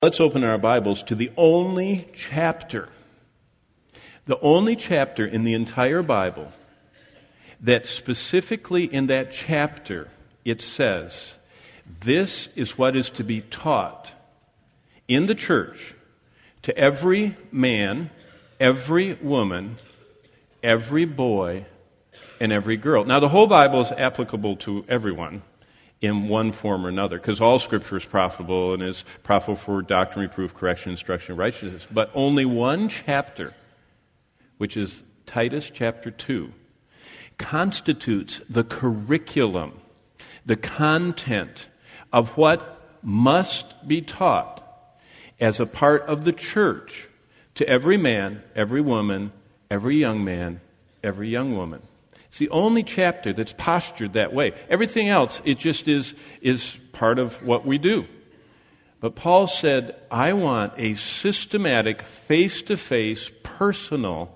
Let's open our Bibles to the only chapter in the entire Bible that specifically in that chapter it says, this is what is to be taught in the church to every man, every woman, every boy, and every girl. Now, the whole Bible is applicable to everyone in one form or another, because all Scripture is profitable and is profitable for doctrine, reproof, correction, instruction, and righteousness. But only one chapter, which is Titus chapter 2, constitutes the curriculum, the content of what must be taught as a part of the church to every man, every woman, every young man, every young woman. It's the only chapter that's postured that way. Everything else, it just is part of what we do. But Paul said, I want a systematic, face-to-face, personal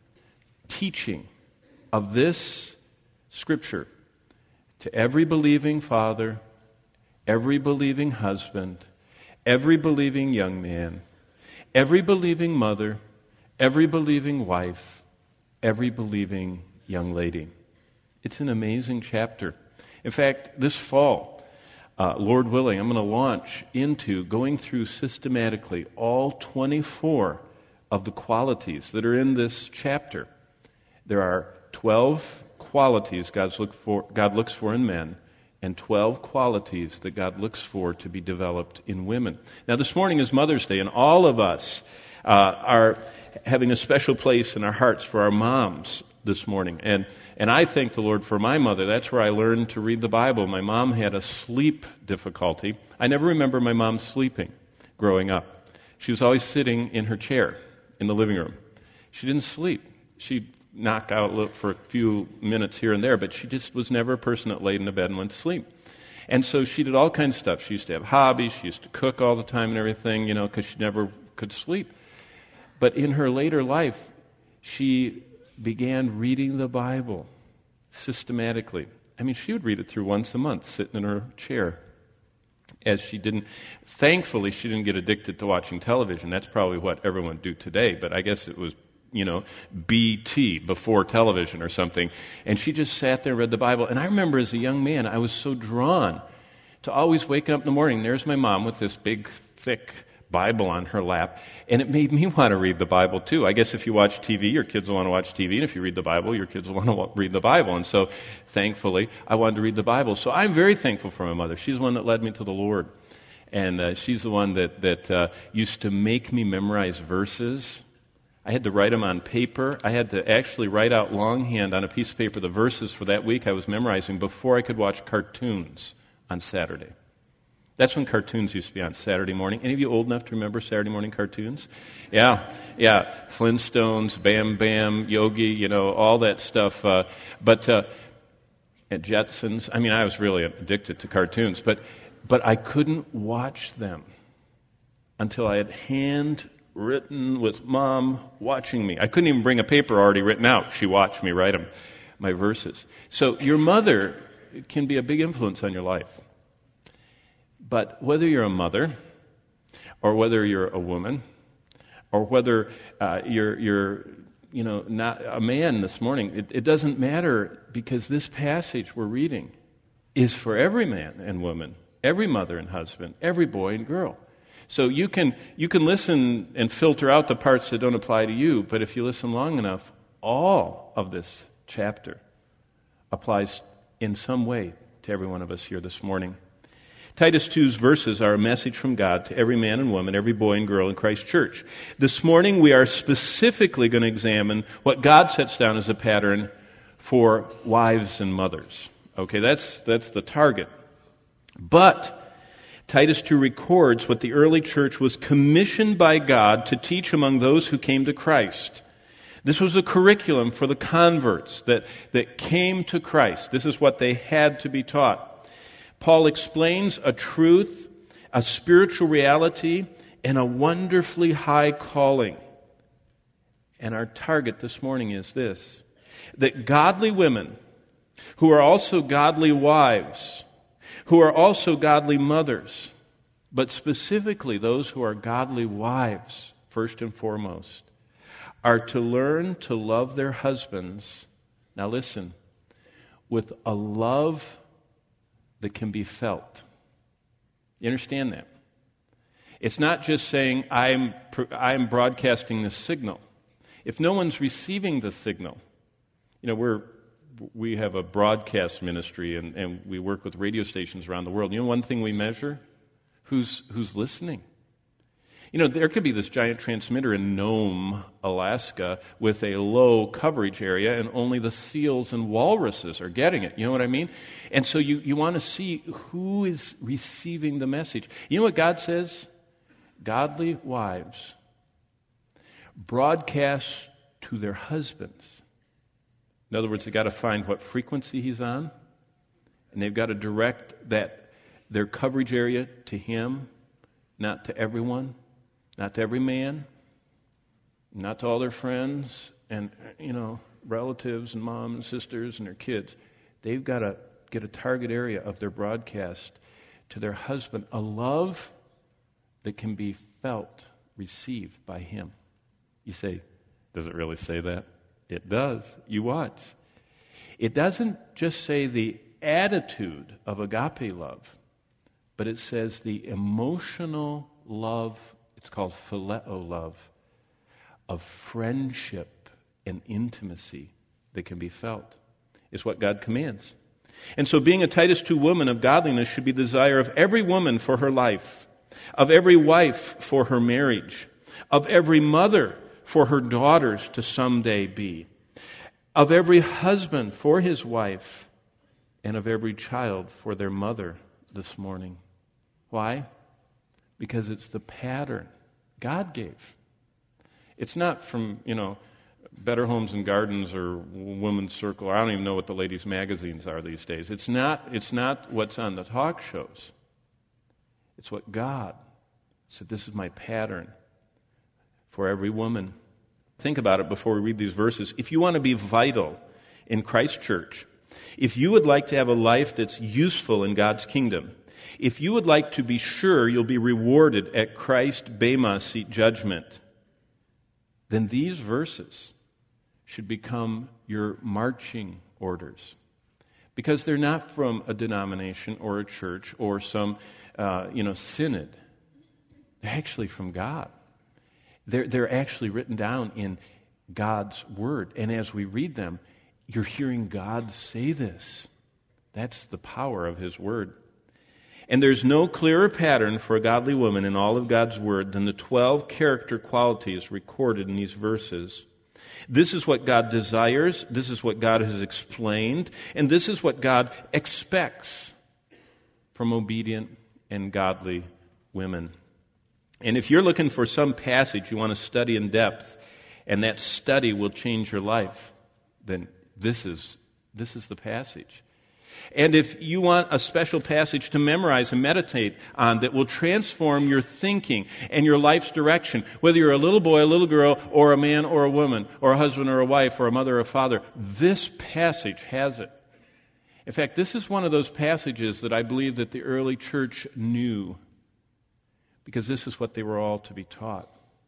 teaching of this Scripture to every believing father, every believing husband, every believing young man, every believing mother, every believing wife, every believing young lady. It's an amazing chapter. In fact, this fall, Lord willing, I'm going to launch into going through systematically all 24 of the qualities that are in this chapter. There are 12 qualities God looks for in men, and 12 qualities that God looks for to be developed in women. Now, this morning is Mother's Day, and all of us are having a special place in our hearts for our moms this morning. And I thank the Lord for my mother. That's where I learned to read the Bible. My mom had a sleep difficulty. I never remember my mom sleeping growing up. She was always sitting in her chair in the living room. She didn't sleep. She'd knock out for a few minutes here and there, but she just was never a person that laid in a bed and went to sleep. And so she did all kinds of stuff. She used to have hobbies. She used to cook all the time and everything, because she never could sleep. But in her later life, she began reading the Bible systematically. I mean, she would read it through once a month, sitting in her chair. Thankfully, she didn't get addicted to watching television. That's probably what everyone do today, but I guess it was, BT, before television or something. And she just sat there and read the Bible. And I remember as a young man, I was so drawn to always wake up in the morning. There's my mom with this big, thick Bible on her lap, and it made me want to read the Bible too. I guess if you watch TV, your kids will want to watch TV, and if you read the Bible, your kids will want to read the Bible. And so, thankfully, I wanted to read the Bible. So I'm very thankful for my mother. She's the one that led me to the Lord, and she's the one that used to make me memorize verses. I had to write them on paper. I had to actually write out longhand on a piece of paper the verses for that week I was memorizing before I could watch cartoons on Saturday. That's when cartoons used to be on Saturday morning. Any of you old enough to remember Saturday morning cartoons? Yeah. Flintstones, Bam Bam, Yogi, all that stuff. But at Jetsons, I was really addicted to cartoons. But I couldn't watch them until I had handwritten with Mom watching me. I couldn't even bring a paper already written out. She watched me write them, my verses. So your mother can be a big influence on your life. But whether you're a mother, or whether you're a woman, or whether you're not a man this morning, it doesn't matter, because this passage we're reading is for every man and woman, every mother and husband, every boy and girl. So you can listen and filter out the parts that don't apply to you, but if you listen long enough, all of this chapter applies in some way to every one of us here this morning. Titus 2's verses are a message from God to every man and woman, every boy and girl in Christ's church. This morning we are specifically going to examine what God sets down as a pattern for wives and mothers. Okay, that's the target. But Titus 2 records what the early church was commissioned by God to teach among those who came to Christ. This was a curriculum for the converts that came to Christ. This is what they had to be taught. Paul explains a truth, a spiritual reality, and a wonderfully high calling. And our target this morning is this: that godly women, who are also godly wives, who are also godly mothers, but specifically those who are godly wives, first and foremost, are to learn to love their husbands, now listen, with a love that can be felt. You understand that? It's not just saying, I'm broadcasting this signal. If no one's receiving the signal, we have a broadcast ministry and we work with radio stations around the world. You know one thing we measure? Who's listening? There could be this giant transmitter in Nome, Alaska, with a low coverage area, and only the seals and walruses are getting it. You know what I mean? And so you want to see who is receiving the message. You know what God says? Godly wives broadcast to their husbands. In other words, they've got to find what frequency he's on, and they've got to direct their coverage area to him, not to everyone, not to every man, not to all their friends and, relatives and mom and sisters and their kids. They've got to get a target area of their broadcast to their husband, a love that can be felt, received by him. You say, does it really say that? It does. You watch. It doesn't just say the attitude of agape love, but it says the emotional love, it's called phileo love, of friendship and intimacy that can be felt, is what God commands. And so being a Titus 2 woman of godliness should be the desire of every woman for her life, of every wife for her marriage, of every mother for her daughters to someday be, of every husband for his wife, and of every child for their mother this morning. Why? Because it's the pattern God gave. It's not from, Better Homes and Gardens or Women's Circle, or I don't even know what the ladies' magazines are these days. It's not what's on the talk shows. It's what God said, this is my pattern for every woman. Think about it before we read these verses. If you want to be vital in Christ's church, if you would like to have a life that's useful in God's kingdom, if you would like to be sure you'll be rewarded at Christ's Bema seat judgment, then these verses should become your marching orders. Because they're not from a denomination or a church or some synod. They're actually from God. They're actually written down in God's Word. And as we read them, you're hearing God say this. That's the power of His Word. And there's no clearer pattern for a godly woman in all of God's Word than the 12 character qualities recorded in these verses. This is what God desires, this is what God has explained, and this is what God expects from obedient and godly women. And if you're looking for some passage you want to study in depth, and that study will change your life, then this is the passage. And if you want a special passage to memorize and meditate on that will transform your thinking and your life's direction, whether you're a little boy, a little girl, or a man or a woman, or a husband or a wife, or a mother or a father, this passage has it. In fact, this is one of those passages that I believe that the early church knew, because this is what they were all to be taught.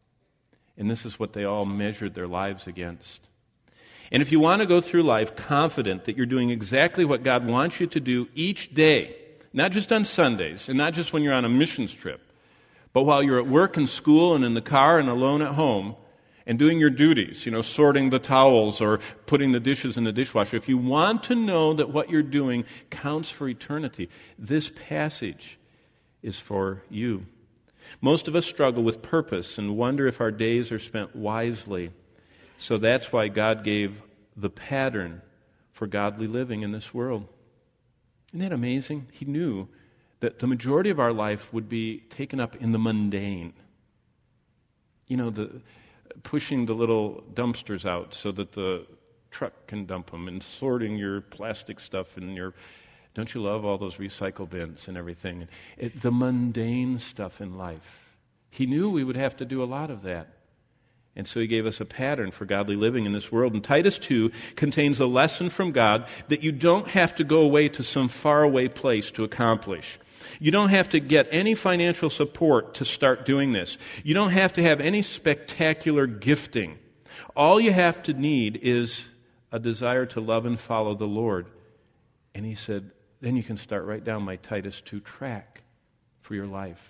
And this is what they all measured their lives against. And if you want to go through life confident that you're doing exactly what God wants you to do each day, not just on Sundays, and not just when you're on a missions trip, but while you're at work and school and in the car and alone at home, and doing your duties, sorting the towels or putting the dishes in the dishwasher, if you want to know that what you're doing counts for eternity, this passage is for you. Most of us struggle with purpose and wonder if our days are spent wisely. So that's why God gave the pattern for godly living in this world. Isn't that amazing? He knew that the majority of our life would be taken up in the mundane. Pushing the little dumpsters out so that the truck can dump them, and sorting your plastic stuff in your... Don't you love all those recycle bins and everything? The mundane stuff in life. He knew we would have to do a lot of that. And so he gave us a pattern for godly living in this world. And Titus 2 contains a lesson from God that you don't have to go away to some faraway place to accomplish. You don't have to get any financial support to start doing this. You don't have to have any spectacular gifting. All you have to need is a desire to love and follow the Lord. And he said, then you can start right down my Titus 2 track for your life.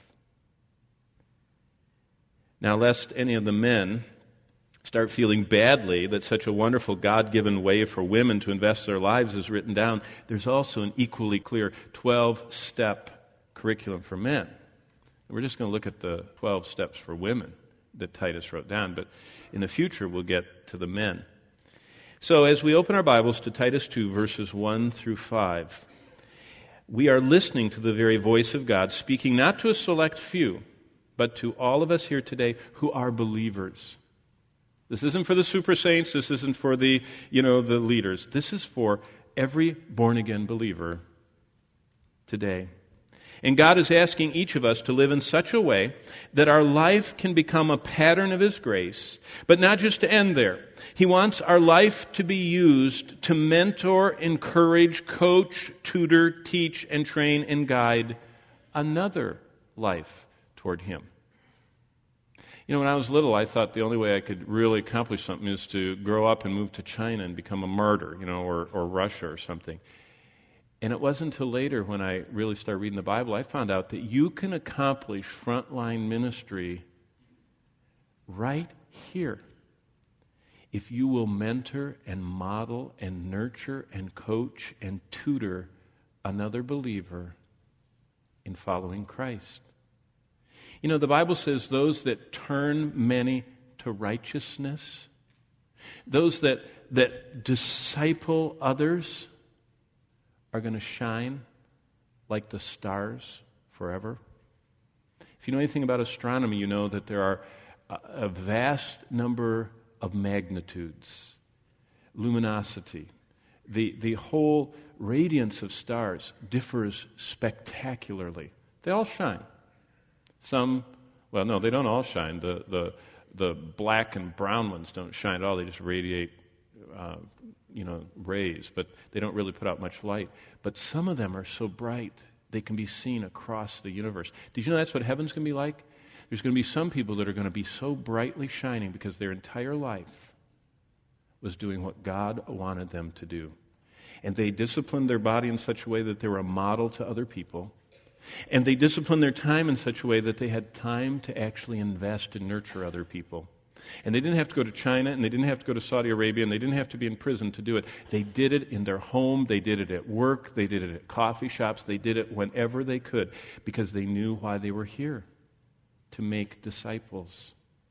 Now, lest any of the men start feeling badly that such a wonderful God-given way for women to invest their lives is written down, there's also an equally clear 12-step curriculum for men. We're just going to look at the 12 steps for women that Titus wrote down, but in the future we'll get to the men. So as we open our Bibles to Titus 2, verses 1 through 5, we are listening to the very voice of God, speaking not to a select few, but to all of us here today who are believers. This isn't for the super saints. This isn't for the leaders. This is for every born-again believer today. And God is asking each of us to live in such a way that our life can become a pattern of His grace, but not just to end there. He wants our life to be used to mentor, encourage, coach, tutor, teach, and train and guide another life toward Him. When I was little, I thought the only way I could really accomplish something is to grow up and move to China and become a martyr, or Russia or something. And it wasn't until later when I really started reading the Bible, I found out that you can accomplish frontline ministry right here if you will mentor and model and nurture and coach and tutor another believer in following Christ. The Bible says those that turn many to righteousness, those that disciple others are going to shine like the stars forever. If you know anything about astronomy, you know that there are a vast number of magnitudes, luminosity. The whole radiance of stars differs spectacularly. They all shine. Some, well, no, they don't all shine. The black and brown ones don't shine at all. They just radiate, rays, but they don't really put out much light. But some of them are so bright, they can be seen across the universe. Did you know that's what heaven's going to be like? There's going to be some people that are going to be so brightly shining because their entire life was doing what God wanted them to do. And they disciplined their body in such a way that they were a model to other people. And they disciplined their time in such a way that they had time to actually invest and nurture other people. And they didn't have to go to China, and they didn't have to go to Saudi Arabia, and they didn't have to be in prison to do it. They did it in their home, they did it at work, they did it at coffee shops, they did it whenever they could, because they knew why they were here, to make disciples.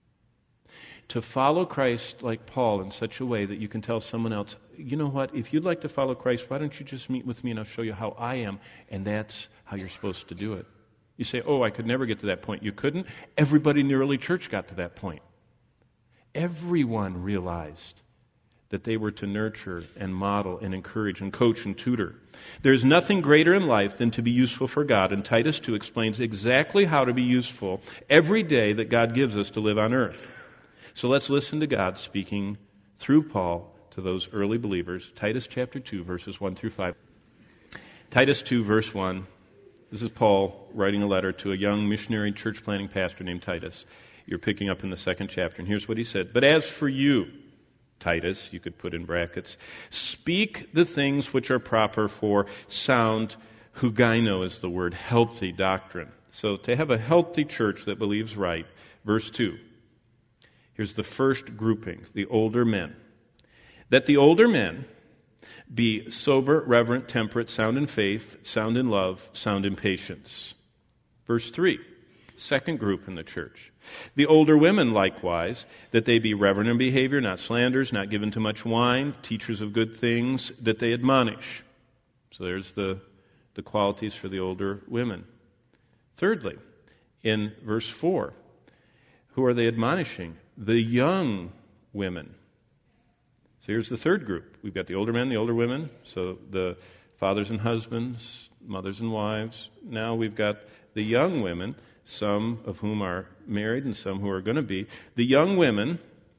To follow Christ like Paul in such a way that you can tell someone else, you know what, if you'd like to follow Christ, why don't you just meet with me and I'll show you how I am, and that's how you're supposed to do it. You say, oh, I could never get to that point. You couldn't? Everybody in the early church got to that point. Everyone realized that they were to nurture and model and encourage and coach and tutor. There's nothing greater in life than to be useful for God, and Titus 2 explains exactly how to be useful every day that God gives us to live on earth. So let's listen to God speaking through Paul to those early believers. Titus chapter 2, verses 1 through 5. Titus 2, verse 1. This is Paul writing a letter to a young missionary church planting pastor named Titus. You're picking up in the second chapter, and here's what he said. But as for you, Titus, you could put in brackets, speak the things which are proper for sound, hugaino is the word, healthy doctrine. So to have a healthy church that believes right, verse 2. Here's the first grouping, the older men. That the older men be sober, reverent, temperate, sound in faith, sound in love, sound in patience. Verse 3, second group in the church. The older women likewise, that they be reverent in behavior, not slanderers, not given to much wine, teachers of good things, that they admonish. So there's the qualities for the older women. Thirdly, in verse 4, who are they admonishing? The young women. So here's the third group. We've got the older men, the older women, so the fathers and husbands, mothers and wives. Now we've got the young women, some of whom are married and some who are going to be. The young women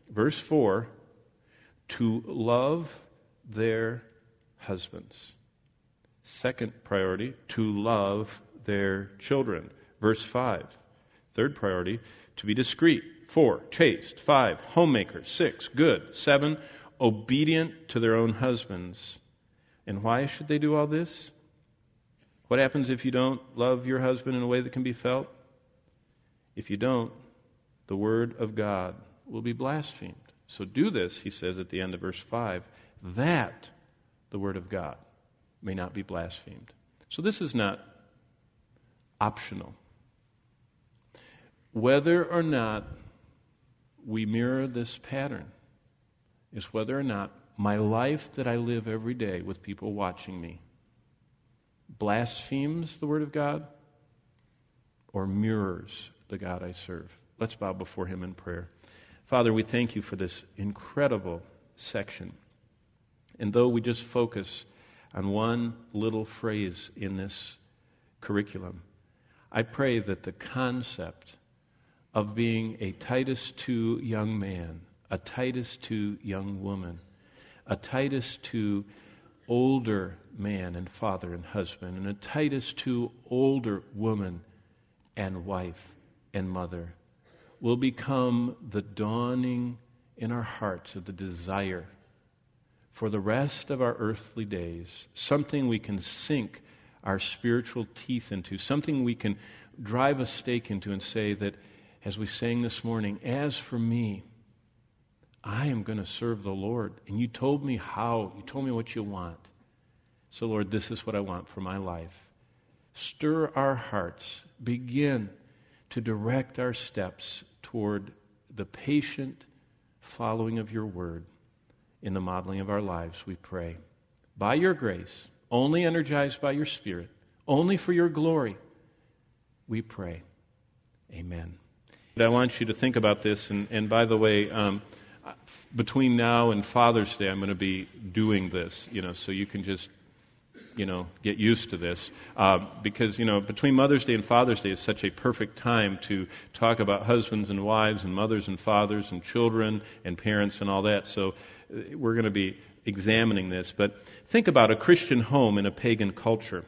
verse 4, to love their husbands. Second priority, to love their children. Verse 5. Third priority, to be discreet. 4, chaste. 5, homemakers. 6, good. 7, obedient to their own husbands. And why should they do all this? What happens if you don't love your husband in a way that can be felt? If you don't, the word of God will be blasphemed. So do this, he says at the end of verse 5, that the word of God may not be blasphemed. So this is not optional. Whether or not we mirror this pattern is whether or not my life that I live every day with people watching me blasphemes the word of God or mirrors the God I serve. Let's bow before him in prayer. Father, we thank you for this incredible section. And though we just focus on one little phrase in this curriculum, I pray that the concept of being a Titus II young man, a Titus II young woman, a Titus II older man and father and husband, and a Titus II older woman and wife and mother will become the dawning in our hearts of the desire for the rest of our earthly days, something we can sink our spiritual teeth into, something we can drive a stake into and say that, as we sang this morning, as for me, I am going to serve the Lord. And you told me how. You told me what you want. So, Lord, this is what I want for my life. Stir our hearts. Begin to direct our steps toward the patient following of your word in the modeling of our lives, we pray. By your grace, only energized by your Spirit, only for your glory, we pray. Amen. I want you to think about this, and by the way, between now and Father's Day, I'm going to be doing this, so you can just, get used to this. Because, between Mother's Day and Father's Day is such a perfect time to talk about husbands and wives and mothers and fathers and children and parents and all that. So we're going to be examining this. But think about a Christian home in a pagan culture.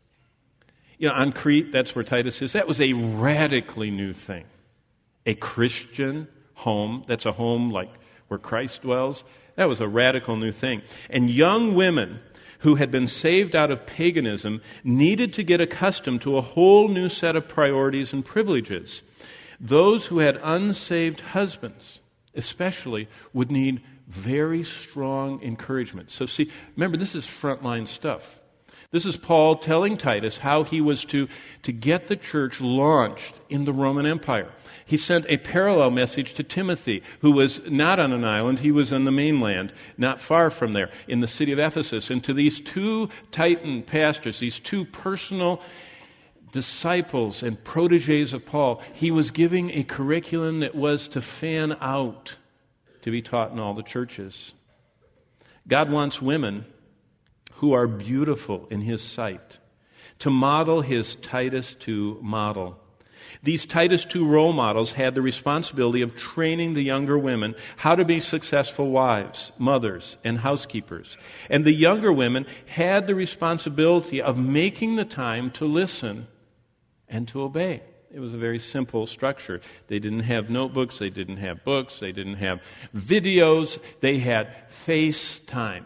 On Crete, that's where Titus is. That was a radically new thing. A Christian home, that's a home like where Christ dwells, that was a radical new thing. And young women who had been saved out of paganism needed to get accustomed to a whole new set of priorities and privileges. Those who had unsaved husbands, especially, would need very strong encouragement. So see, remember, this is frontline stuff. This is Paul telling Titus how he was to get the church launched in the Roman Empire. He sent a parallel message to Timothy, who was not on an island. He was on the mainland, not far from there, in the city of Ephesus. And to these two Titan pastors, these two personal disciples and proteges of Paul, he was giving a curriculum that was to fan out, to be taught in all the churches. God wants women who are beautiful in his sight to model his Titus II model. These Titus II role models had the responsibility of training the younger women how to be successful wives, mothers, and housekeepers. And the younger women had the responsibility of making the time to listen and to obey. It was a very simple structure. They didn't have notebooks, they didn't have books, they didn't have videos. They had FaceTime,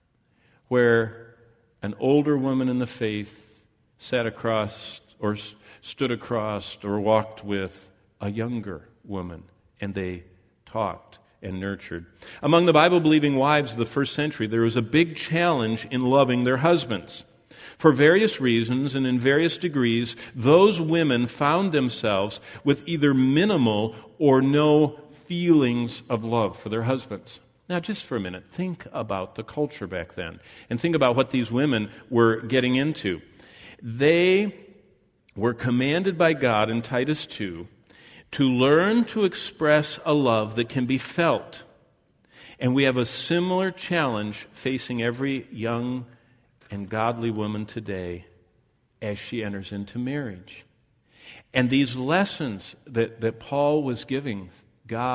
where an older woman in the faith sat across or stood across or walked with a younger woman, and they talked and nurtured. Among the Bible-believing wives of the first century, there was a big challenge in loving their husbands. For various reasons and in various degrees, those women found themselves with either minimal or no feelings of love for their husbands. Now, just for a minute, think about the culture back then, and think about what these women were getting into. They were commanded by God in Titus 2 to learn to express a love that can be felt. And we have a similar challenge facing every young and godly woman today as she enters into marriage. And these lessons that Paul was giving, God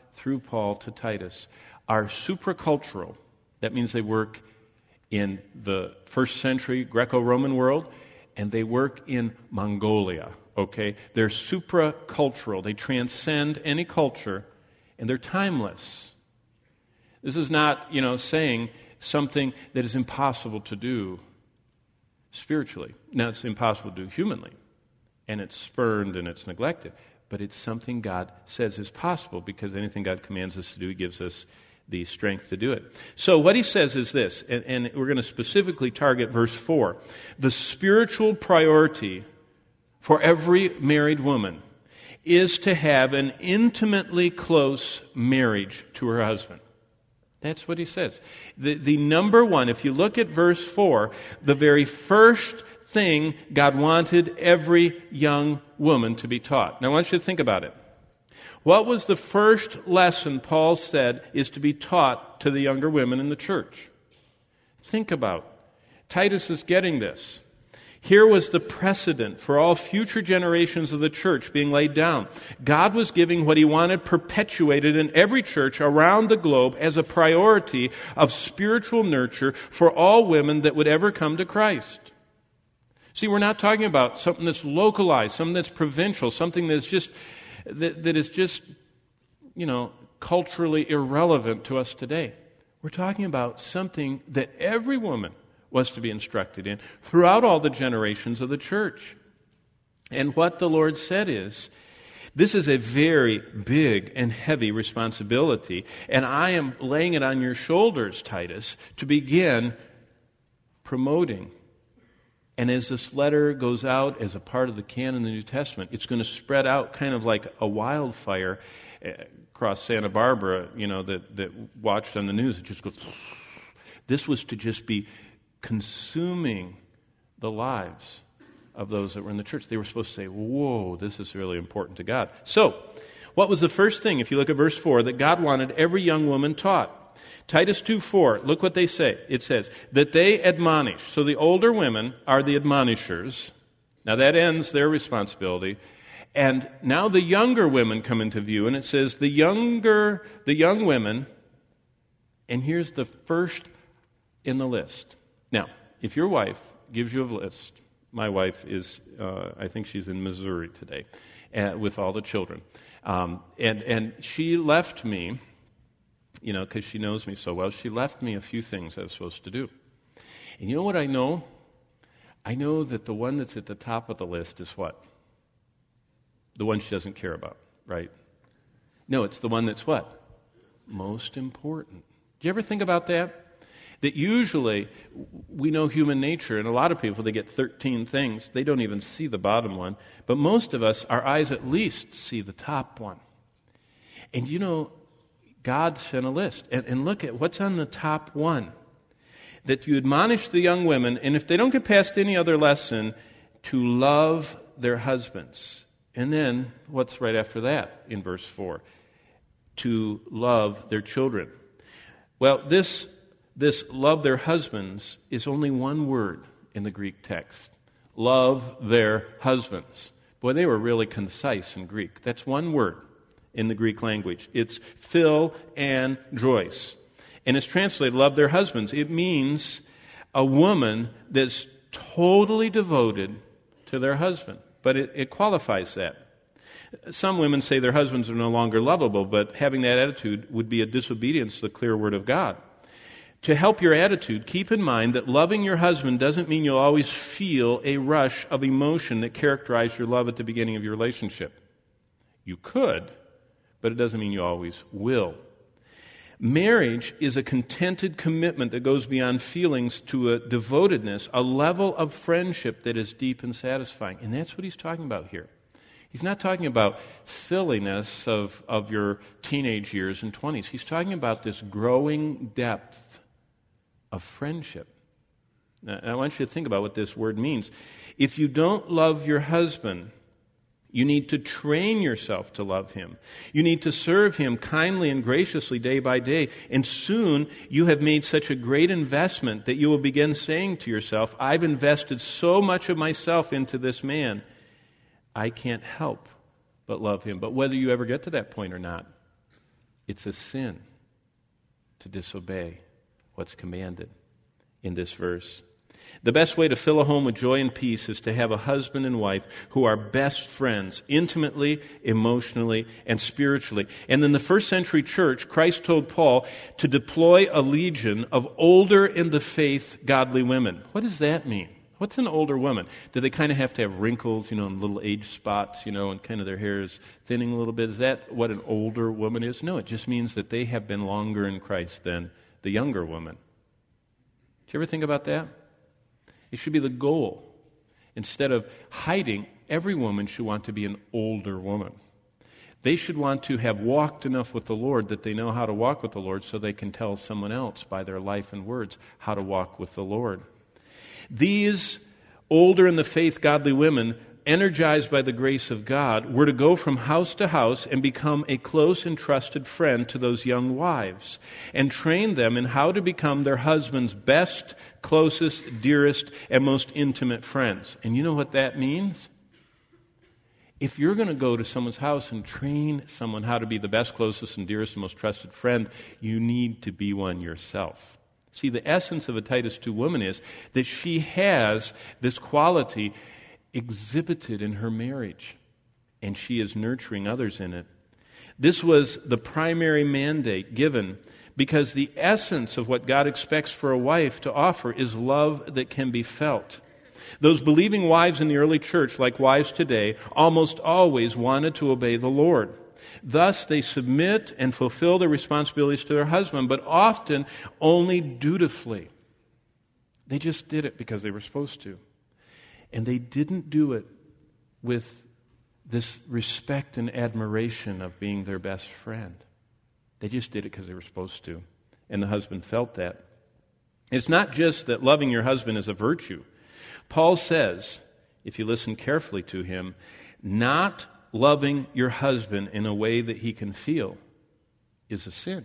through Paul to Titus are supracultural. That means they work in the first century Greco-Roman world, and they work in Mongolia, okay? They're supracultural. They transcend any culture, and they're timeless. This is not, saying something that is impossible to do spiritually. Now, it's impossible to do humanly, and it's spurned and it's neglected, but it's something God says is possible because anything God commands us to do, He gives us the strength to do it. So what he says is this, and we're going to specifically target verse 4. The spiritual priority for every married woman is to have an intimately close marriage to her husband. That's what he says. The number one, if you look at verse 4, the very first thing God wanted every young woman to be taught. Now I want you to think about it. What was the first lesson Paul said is to be taught to the younger women in the church? Think about it. Titus is getting this. Here was the precedent for all future generations of the church being laid down. God was giving what He wanted perpetuated in every church around the globe as a priority of spiritual nurture for all women that would ever come to Christ. See, we're not talking about something that's localized, something that's provincial, something that's just that is just, culturally irrelevant to us today. We're talking about something that every woman was to be instructed in throughout all the generations of the church. And what the Lord said is, this is a very big and heavy responsibility, and I am laying it on your shoulders, Titus, to begin promoting. And as this letter goes out as a part of the canon of the New Testament, it's going to spread out kind of like a wildfire across Santa Barbara, that watched on the news. It just goes. This was to just be consuming the lives of those that were in the church. They were supposed to say, whoa, this is really important to God. So, what was the first thing, if you look at verse 4, that God wanted every young woman taught? Titus 2:4, look what they say. It says, that they admonish. So the older women are the admonishers. Now that ends their responsibility. And now the younger women come into view, and it says the young women, and here's the first in the list. Now, if your wife gives you a list, my wife is, I think she's in Missouri today, with all the children. And she left me, because she knows me so well, she left me a few things I was supposed to do. And you know what I know? I know that the one that's at the top of the list is what? The one she doesn't care about, right? No, it's the one that's what? Most important. Do you ever think about that? That usually we know human nature, and a lot of people, they get 13 things. They don't even see the bottom one. But most of us, our eyes at least see the top one. And God sent a list. And look at what's on the top one. That you admonish the young women, and if they don't get past any other lesson, to love their husbands. And then, what's right after that in verse 4? To love their children. Well, this love their husbands is only one word in the Greek text. Love their husbands. Boy, they were really concise in Greek. That's one word in the Greek language. It's phil and drois. And it's translated, love their husbands. It means a woman that's totally devoted to their husband. But it qualifies that. Some women say their husbands are no longer lovable, but having that attitude would be a disobedience to the clear word of God. To help your attitude, keep in mind that loving your husband doesn't mean you'll always feel a rush of emotion that characterized your love at the beginning of your relationship. You could, but it doesn't mean you always will. Marriage is a contented commitment that goes beyond feelings to a devotedness, a level of friendship that is deep and satisfying. And that's what he's talking about here. He's not talking about silliness of your teenage years and 20s. He's talking about this growing depth of friendship. Now, I want you to think about what this word means. If you don't love your husband, you need to train yourself to love him. You need to serve him kindly and graciously day by day. And soon you have made such a great investment that you will begin saying to yourself, I've invested so much of myself into this man, I can't help but love him. But whether you ever get to that point or not It's a sin to disobey what's commanded in this verse. The best way to fill a home with joy and peace is to have a husband and wife who are best friends, intimately, emotionally, and spiritually. And in the first century church, Christ told Paul to deploy a legion of older in the faith godly women. What does that mean? What's an older woman? Do they kind of have to have wrinkles, and little age spots, and kind of their hair is thinning a little bit? Is that what an older woman is? No, it just means that they have been longer in Christ than the younger woman. Did you ever think about that? It should be the goal. Instead of hiding, every woman should want to be an older woman. They should want to have walked enough with the Lord that they know how to walk with the Lord so they can tell someone else by their life and words how to walk with the Lord. These older in the faith godly women, energized by the grace of God, were to go from house to house and become a close and trusted friend to those young wives and train them in how to become their husband's best, closest, dearest, and most intimate friends. And you know what that means? If you're going to go to someone's house and train someone how to be the best, closest, and dearest, and most trusted friend, you need to be one yourself. See, the essence of a Titus 2 woman is that she has this quality exhibited in her marriage, and she is nurturing others in it. This was the primary mandate given because the essence of what God expects for a wife to offer is love that can be felt. Those believing wives in the early church, like wives today, almost always wanted to obey the Lord. Thus, they submit and fulfill their responsibilities to their husband, but often only dutifully. They just did it because they were supposed to. And they didn't do it with this respect and admiration of being their best friend. They just did it because they were supposed to. And the husband felt that. It's not just that loving your husband is a virtue. Paul says, if you listen carefully to him, not loving your husband in a way that he can feel is a sin.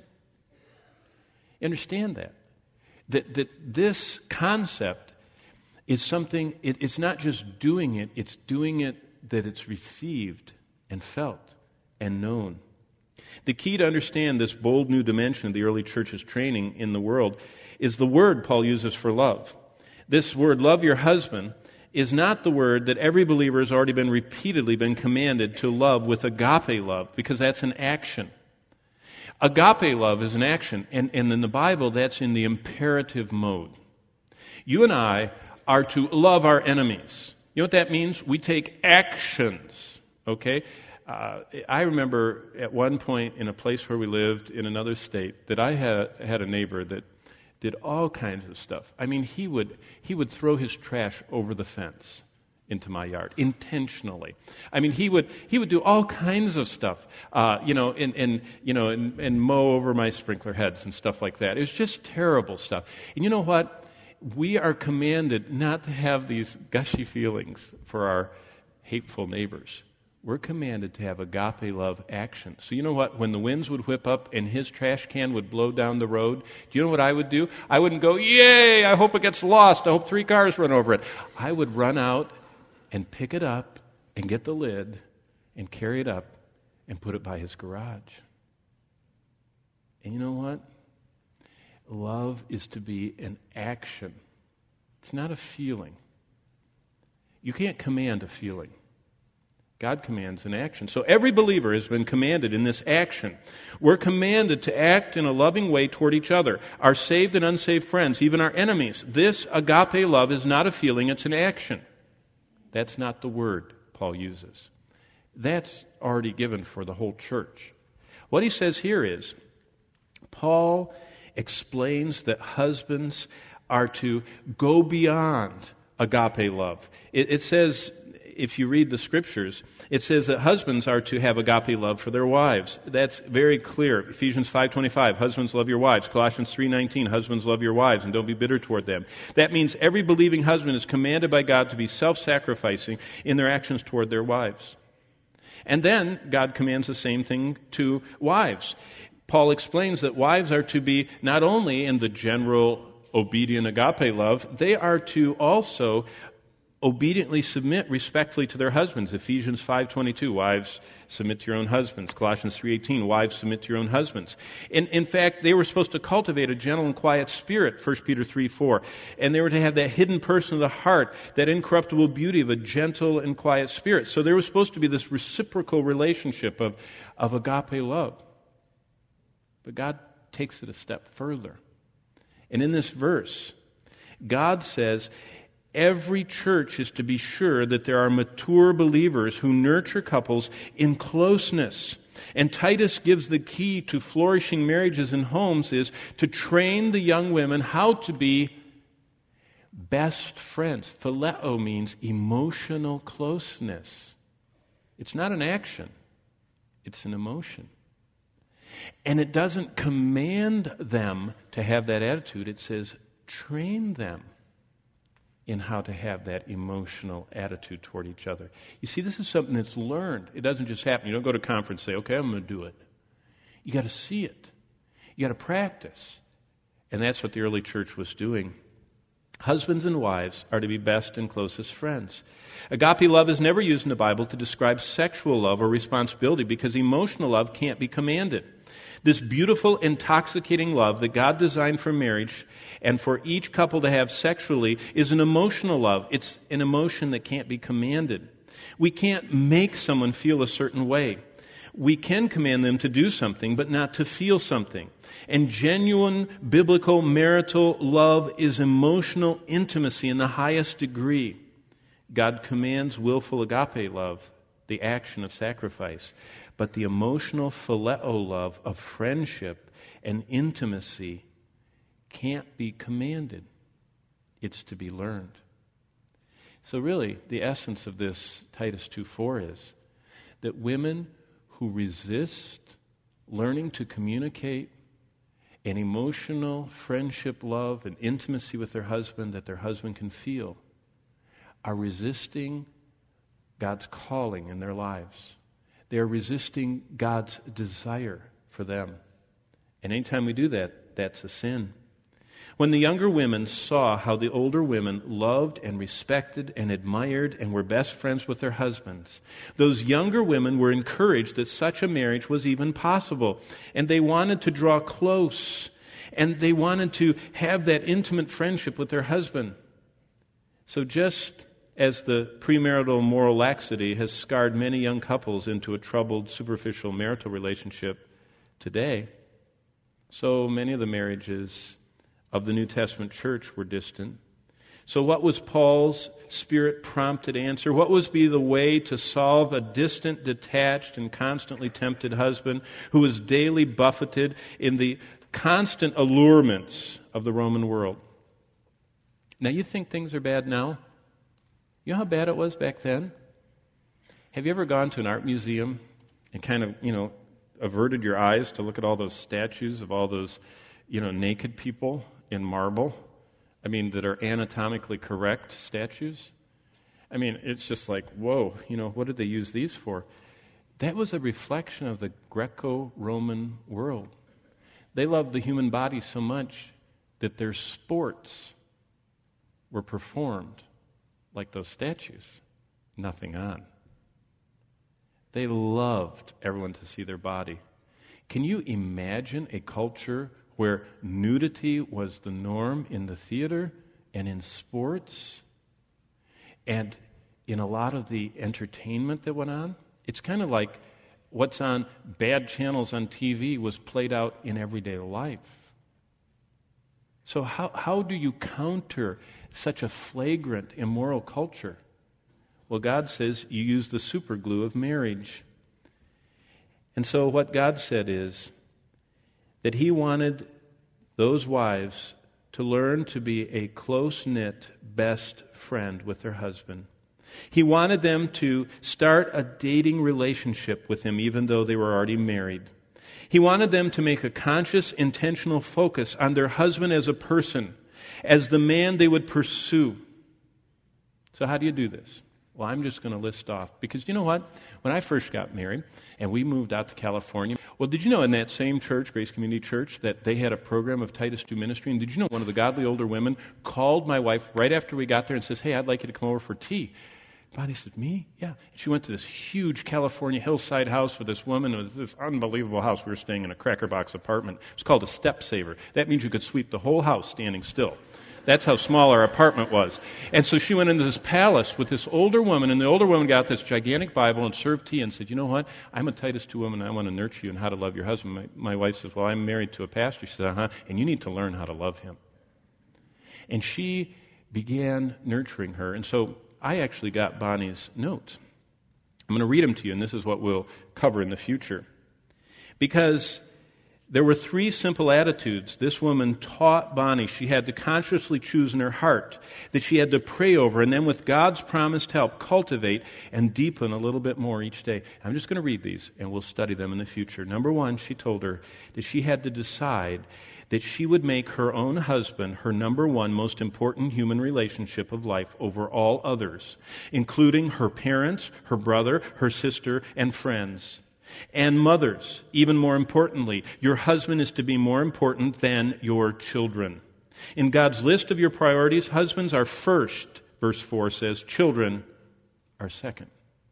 You understand that? That this concept is something, it's not just doing it, it's doing it that it's received and felt and known. The key to understand this bold new dimension of the early church's training in the world is the word Paul uses for love. This word, love your husband, is not the word that every believer has already repeatedly been commanded to love with agape love, because that's an action. Agape love is an action, and in the Bible, that's in the imperative mode. You and I are to love our enemies. You know what that means? We take actions, okay? I remember at one point in a place where we lived in another state that I had a neighbor that did all kinds of stuff. I mean, he would throw his trash over the fence into my yard intentionally. I mean, he would do all kinds of stuff, and mow over my sprinkler heads and stuff like that. It was just terrible stuff. And you know what? We are commanded not to have these gushy feelings for our hateful neighbors. We're commanded to have agape love action. So you know what? When the winds would whip up and his trash can would blow down the road, do you know what I would do? I wouldn't go, yay, I hope it gets lost. I hope 3 cars run over it. I would run out and pick it up and get the lid and carry it up and put it by his garage. And you know what? Love is to be an action. It's not a feeling. You can't command a feeling. God commands an action. So every believer has been commanded in this action. We're commanded to act in a loving way toward each other, our saved and unsaved friends, even our enemies. This agape love is not a feeling, it's an action. That's not the word Paul uses. That's already given for the whole church. What he says here is, Paul explains that husbands are to go beyond agape love. It says, if you read the scriptures, it says that husbands are to have agape love for their wives. That's very clear. Ephesians 5:25, husbands love your wives. Colossians 3:19, husbands love your wives and don't be bitter toward them. That means every believing husband is commanded by God to be self-sacrificing in their actions toward their wives. And then God commands the same thing to wives. Paul explains that wives are to be not only in the general obedient agape love, they are to also obediently submit respectfully to their husbands. Ephesians 5:22, wives, submit to your own husbands. Colossians 3:18, wives, submit to your own husbands. In fact, they were supposed to cultivate a gentle and quiet spirit, 1 Peter 3:4. And they were to have that hidden person of the heart, that incorruptible beauty of a gentle and quiet spirit. So there was supposed to be this reciprocal relationship of agape love. But God takes it a step further. And in this verse, God says, every church is to be sure that there are mature believers who nurture couples in closeness. And Titus gives the key to flourishing marriages and homes is to train the young women how to be best friends. Phileo means emotional closeness. It's not an action, it's an emotion. And it doesn't command them to have that attitude. It says, train them in how to have that emotional attitude toward each other. You see, this is something that's learned. It doesn't just happen. You don't go to a conference and say, okay, I'm going to do it. You got to see it. You got to practice. And that's what the early church was doing. Husbands and wives are to be best and closest friends. Agape love is never used in the Bible to describe sexual love or responsibility because emotional love can't be commanded. This beautiful, intoxicating love that God designed for marriage and for each couple to have sexually is an emotional love. It's an emotion that can't be commanded. We can't make someone feel a certain way. We can command them to do something, but not to feel something. And genuine biblical marital love is emotional intimacy in the highest degree. God commands willful agape love, the action of sacrifice. But the emotional phileo love of friendship and intimacy can't be commanded. It's to be learned. So really, the essence of this Titus 2:4 is that women who resist learning to communicate an emotional friendship love and intimacy with their husband that their husband can feel are resisting God's calling in their lives. They are resisting God's desire for them. And anytime we do that, that's a sin. When the younger women saw how the older women loved and respected and admired and were best friends with their husbands, those younger women were encouraged that such a marriage was even possible. And they wanted to draw close. And they wanted to have that intimate friendship with their husband. So just as the premarital moral laxity has scarred many young couples into a troubled, superficial marital relationship today, so many of the marriages of the New Testament church were distant. So what was Paul's Spirit-prompted answer? What was be the way to solve a distant, detached, and constantly tempted husband who was daily buffeted in the constant allurements of the Roman world? Now, you think things are bad now? You know how bad it was back then? Have you ever gone to an art museum and kind of, averted your eyes to look at all those statues of all those, naked people in marble? I mean, that are anatomically correct statues? I mean, it's just like, whoa, what did they use these for? That was a reflection of the Greco-Roman world. They loved the human body so much that their sports were performed like those statues, nothing on. They loved everyone to see their body. Can you imagine a culture where nudity was the norm in the theater and in sports and in a lot of the entertainment that went on? It's kind of like what's on bad channels on TV was played out in everyday life. So how do you counter such a flagrant immoral culture? Well, God says you use the super glue of marriage. And so what God said is that He wanted those wives to learn to be a close-knit best friend with their husband. He wanted them to start a dating relationship with Him even though they were already married. He wanted them to make a conscious, intentional focus on their husband as a person, as the man they would pursue. So how do you do this? Well, I'm just going to list off. Because you know what? When I first got married and we moved out to California, well, did you know in that same church, Grace Community Church, that they had a program of Titus II ministry? And did you know one of the godly older women called my wife right after we got there and says, hey, I'd like you to come over for tea. Bonnie said, me? Yeah. And she went to this huge California hillside house with this woman. It was this unbelievable house. We were staying in a cracker box apartment. It was called a step saver. That means you could sweep the whole house standing still. That's how small our apartment was. And so she went into this palace with this older woman, and the older woman got this gigantic Bible and served tea and said, you know what? I'm a Titus II woman, and I want to nurture you in how to love your husband. My wife says, well, I'm married to a pastor. She said, uh-huh, and you need to learn how to love him. And she began nurturing her. And so I actually got Bonnie's notes. I'm going to read them to you, and this is what we'll cover in the future. Because there were 3 simple attitudes this woman taught Bonnie she had to consciously choose in her heart, that she had to pray over, and then with God's promised help, cultivate and deepen a little bit more each day. I'm just going to read these, and we'll study them in the future. Number 1, she told her that she had to decide that she would make her own husband her number 1 most important human relationship of life over all others, including her parents, her brother, her sister, and friends. And mothers, even more importantly, your husband is to be more important than your children. In God's list of your priorities, husbands are first, verse 4 says, children are second.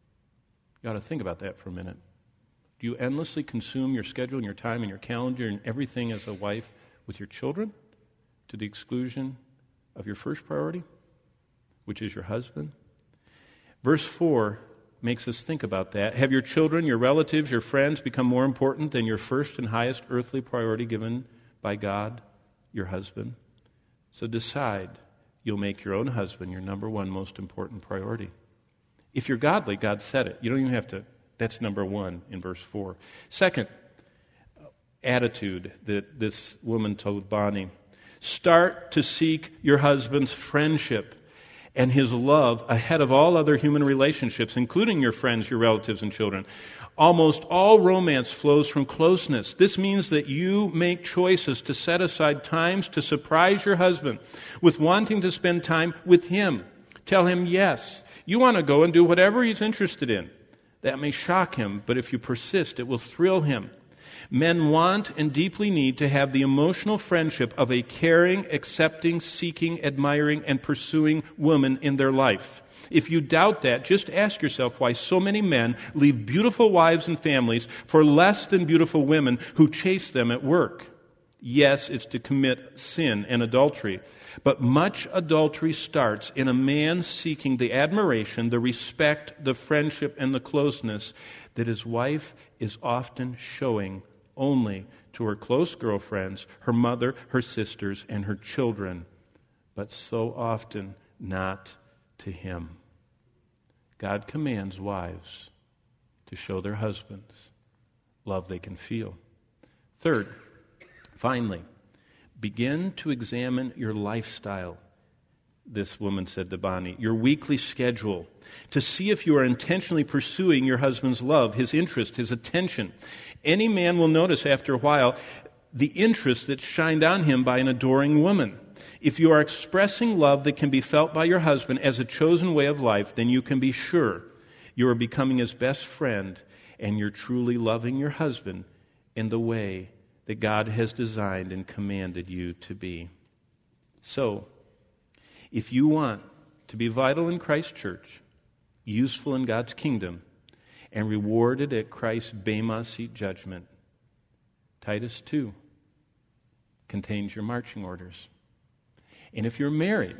You ought to think about that for a minute. Do you endlessly consume your schedule and your time and your calendar and everything as a wife with your children to the exclusion of your first priority, which is your husband? Verse 4 makes us think about that. Have your children, your relatives, your friends become more important than your first and highest earthly priority given by God, your husband? So decide you'll make your own husband your number 1 most important priority. If you're godly, God said it. You don't even have to. That's number 1 in verse 4. Second attitude that this woman told Bonnie. Start to seek your husband's friendship and his love ahead of all other human relationships, including your friends, your relatives, and children. Almost all romance flows from closeness. This means that you make choices to set aside times to surprise your husband with wanting to spend time with him. Tell him yes. You want to go and do whatever he's interested in. That may shock him, but if you persist, it will thrill him. Men want and deeply need to have the emotional friendship of a caring, accepting, seeking, admiring, and pursuing woman in their life. If you doubt that, just ask yourself why so many men leave beautiful wives and families for less than beautiful women who chase them at work. Yes, it's to commit sin and adultery. But much adultery starts in a man seeking the admiration, the respect, the friendship, and the closeness that his wife is often showing only to her close girlfriends, her mother, her sisters, and her children, but so often not to him. God commands wives to show their husbands love they can feel. Third, finally, begin to examine your lifestyle, this woman said to Bonnie, your weekly schedule, to see if you are intentionally pursuing your husband's love, his interest, his attention. Any man will notice after a while the interest that's shined on him by an adoring woman. If you are expressing love that can be felt by your husband as a chosen way of life, then you can be sure you are becoming his best friend and you're truly loving your husband in the way that God has designed and commanded you to be. So, if you want to be vital in Christ's church, useful in God's kingdom, and rewarded at Christ's Bema seat judgment, Titus 2 contains your marching orders. And if you're married,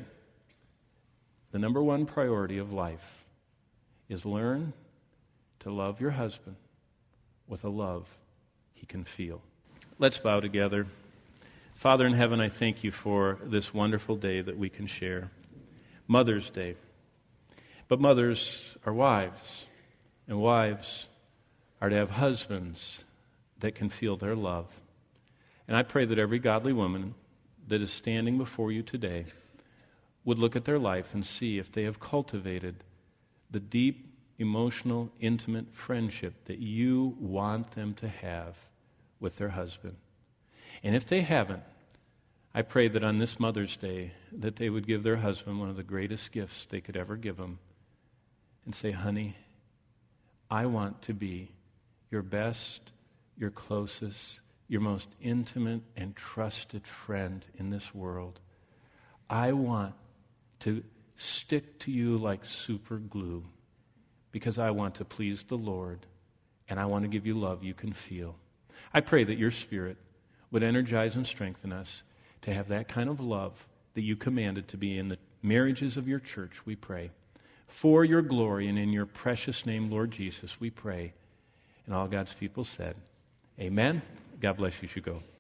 the number 1 priority of life is learn to love your husband with a love he can feel. Let's bow together. Father in heaven, I thank you for this wonderful day that we can share. Mother's Day. But mothers are wives, and wives are to have husbands that can feel their love. And I pray that every godly woman that is standing before you today would look at their life and see if they have cultivated the deep, emotional, intimate friendship that you want them to have with their husband. And if they haven't, I pray that on this Mother's Day that they would give their husband one of the greatest gifts they could ever give him, and say, honey, I want to be your best, your closest, your most intimate and trusted friend in this world. I want to stick to you like super glue because I want to please the Lord and I want to give you love you can feel. I pray that your Spirit would energize and strengthen us to have that kind of love that you commanded to be in the marriages of your church, we pray. For your glory and in your precious name, Lord Jesus, we pray. And all God's people said, amen. God bless you. You should go.